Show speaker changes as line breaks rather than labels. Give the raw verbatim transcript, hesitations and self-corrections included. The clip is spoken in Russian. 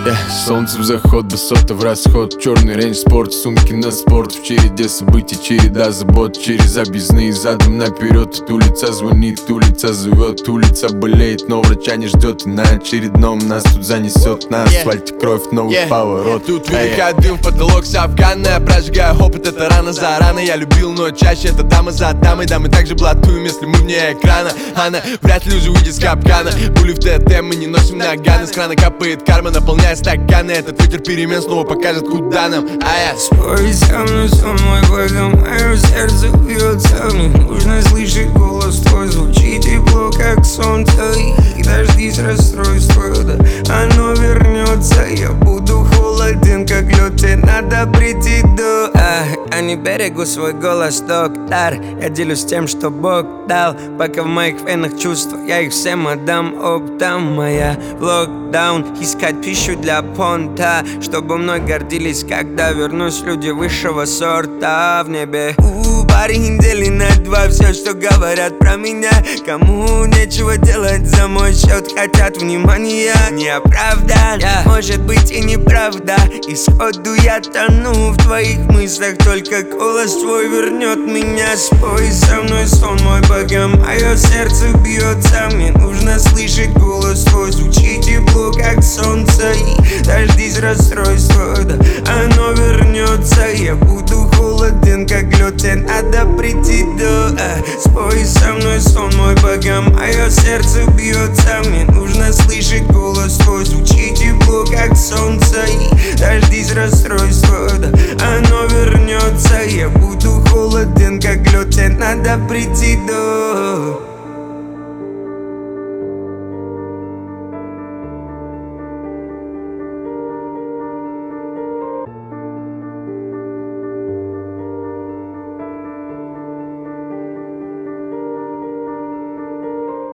Yeah, солнце в заход, высота в расход. Черный рейндж спорт, сумки на спорт. В череде событий, череда забот. Через объездные задом наперед. Улица звонит, улица зовет, улица болеет, но врача не ждет. И на очередном нас тут занесет. На асфальте кровь, новый yeah. поворот.
Тут выдыхает дым в потолок с Афгана. Прожигаю опыт, это рано за рано. Я любил, но чаще это дама за дамой. Да, мы также блатуем, если мы вне экрана. Она вряд ли уже выйдет с капкана. Пули в ТТ мы не носим наганы. С крана капает карма, наполняя стаканы. Этот ветер перемен снова покажет, куда нам. А я
спой со мной, сон мой богом, мое сердце бьется. Мне нужно слышать голос твой, звучит тепло, как солнце. И дождись расстройства, да оно вернется. Я буду холоден, как лед, тебе надо прийти до а, а не берегу свой голос, доктор. Я делюсь тем, что Бог дал. Пока в моих венах чувства, я их всем отдам оптом. Моя в локдаун, искать пищу для понта, чтобы мной гордились, когда вернусь люди высшего сорта в небе. У парень недели на два, все, что говорят про меня. Кому нечего делать за мой счет, хотят внимания. Не оправдан, yeah. может быть и неправда. Исходу я тону в твоих мыслях, только голос твой вернет меня. Спой со мной, сон мой богом, мое сердце бьется. Мне нужно слышать голос твой, звучит тепло, как солнце. И дождись расстройства, да оно вернется. Я буду холоден, как лед, тебе надо прийти до а, спой со мной, сон мой богом, мое сердце бьется. Мне нужно слышать голос твой, звучит тепло, как солнце. И дождись расстройства, да оно вернется. Я буду холоден, как лед, тебе надо прийти до